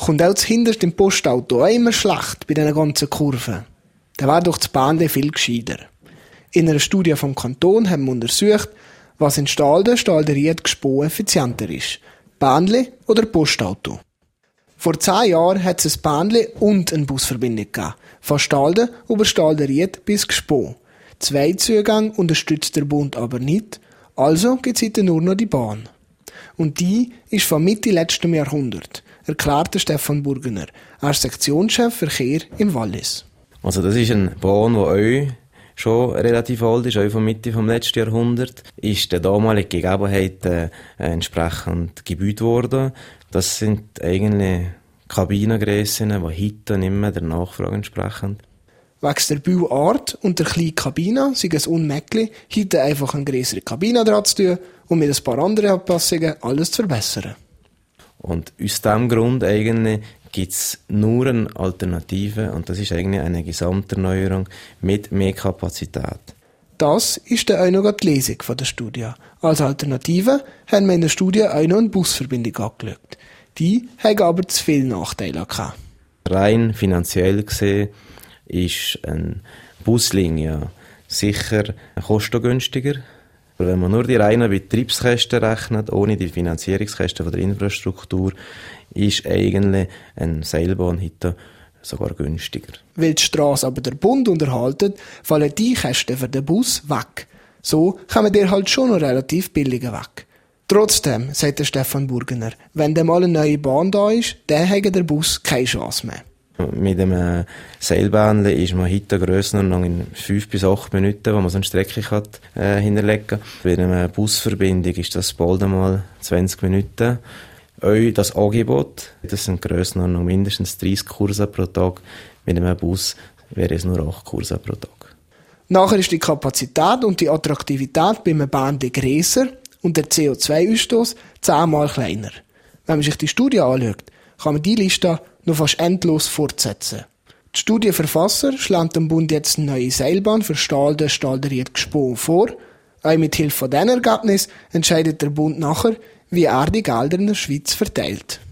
kommt auch das hinterste im Postauto auch immer schlecht bei diesen ganzen Kurven. Dann wäre doch das Bähnle viel gescheiter. In einer Studie vom Kanton haben wir untersucht, was in Stalden, Stalderiet, Gspo effizienter ist. Bähnle oder Postauto. Vor 10 Jahren hat es ein Bähnle und eine Busverbindung gegeben. Von Stalden über Stalderiet bis Gspo. 2 Zugänge unterstützt der Bund aber nicht, also gibt es heute nur noch die Bahn. Und die ist von Mitte letzten Jahrhundert, erklärte Stefan Burgener. Er ist Sektionschef Verkehr im Wallis. Also das ist eine Bahn, die euch schon relativ alt ist, auch von Mitte vom letzten Jahrhundert, ist der damaligen Gegebenheiten entsprechend gebaut worden. Das sind eigentlich Kabinengrössen, die heute nicht mehr der Nachfrage entsprechen. Wegen der Bauart und der kleinen Kabine sei es unmöglich, heute einfach eine größere Kabine dran zu tun und mit ein paar anderen Anpassungen alles zu verbessern. Und aus diesem Grund eigentlich gibt es nur eine Alternative und das ist eigentlich eine Gesamterneuerung mit mehr Kapazität. Das ist dann auch noch die Lesung der Studie. Als Alternative haben wir in der Studie auch noch eine Busverbindung angeschaut. Die haben aber zu viele Nachteile gehabt. Rein finanziell gesehen ist eine Buslinie sicher kostengünstiger. Wenn man nur die reinen Betriebskosten rechnet, ohne die Finanzierungskosten von der Infrastruktur, ist eigentlich eine Seilbahn heute sogar günstiger. Weil die Strasse aber der Bund unterhalten, fallen die Kosten für den Bus weg. So kommen die halt schon noch relativ billiger weg. Trotzdem, sagt der Stefan Burgener, wenn dann mal eine neue Bahn da ist, dann hat der Bus keine Chance mehr. Mit einem Seilbähnchen ist man heute Grössenordnung in 5 bis 8 Minuten, wo man so eine Strecke hinterlegen kann. Bei einer Busverbindung ist das bald einmal 20 Minuten. Auch das Angebot, das sind Grössenordnung mindestens 30 Kurse pro Tag. Mit einem Bus wäre es nur 8 Kurse pro Tag. Nachher ist die Kapazität und die Attraktivität bei einem Bähnchen grösser und der CO2-Ausstoß 10-mal kleiner. Wenn man sich die Studie anschaut, kann man die Liste noch fast endlos fortsetzen. Die Studienverfasser schlägt dem Bund jetzt eine neue Seilbahn für Stalden, Stalderiet, Gspo vor. Auch mit Hilfe von diesen Ergebnissen entscheidet der Bund nachher, wie er die Gelder in der Schweiz verteilt.